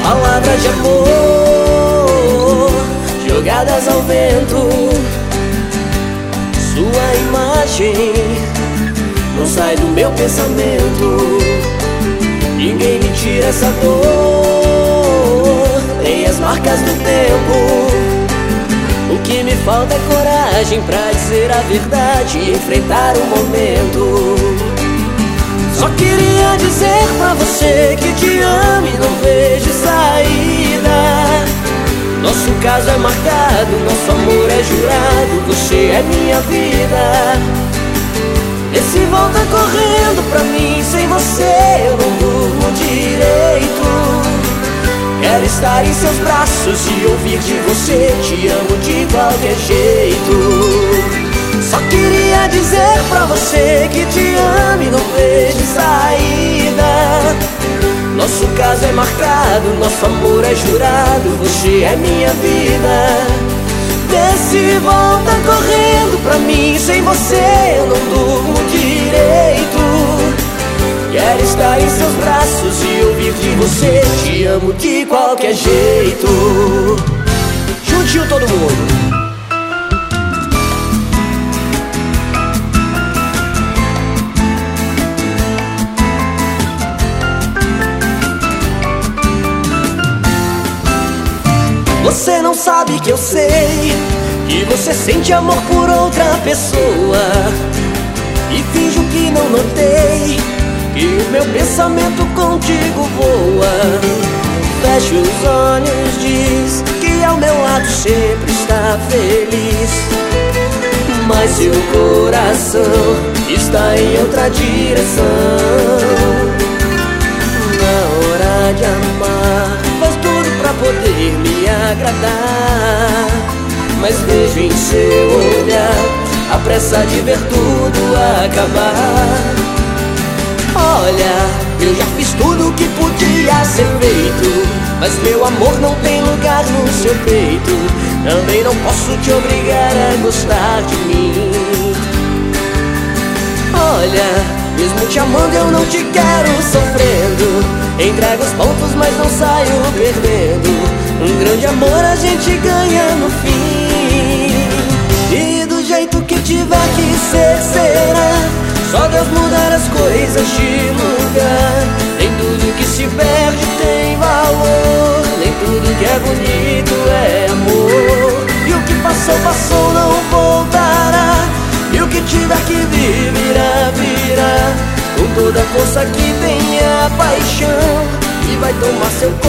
palavras de amor jogadas ao vento. Sua imagem não sai do meu pensamento. Ninguém me tira essa dor, nem as marcas do tempo. O que me falta é coragem pra dizer a verdade e enfrentar o momento. Só queria dizer pra você que te amo e não vejo saída. Nosso caso é marcado, nosso amor é jurado. Você é minha vida. Esse volta correndo pra mim, sem você eu não durmo direito. Quero estar em seus braços e ouvir de você: te amo de qualquer jeito. Só queria dizer pra você que te amo e não vejo saída. Nosso caso é marcado, nosso amor é jurado. Você é minha vida. Desce, volta correndo pra mim, sem você eu não durmo direito. Quero estar em seus braços e ouvir de você: te amo de qualquer jeito. Juntinho todo mundo. Você não sabe que eu sei que você sente amor por outra pessoa, e finjo que não notei que o meu pensamento contigo voa. Fecha os olhos, diz que ao meu lado sempre está feliz, mas seu coração está em outra direção. Na hora de amar, faz tudo pra poder me agradar, mas vejo em seu olhar a pressa de ver tudo acabar. Olha, eu já fiz tudo o que podia ser feito, mas meu amor não tem lugar no seu peito. Também não posso te obrigar a gostar de mim. Olha, mesmo te amando eu não te quero sofrendo. Entrego os pontos mas não saio perdendo. Um grande amor a gente ganha no fim. E do jeito que tiver que ser, será. Só Deus mudar as coisas de lugar. Nem tudo que se perde tem valor, nem tudo que é bonito é amor. E o que passou, passou, não voltará. E o que tiver que vir, virá, virá. Com toda a força que tem a paixão, e vai tomar seu corpo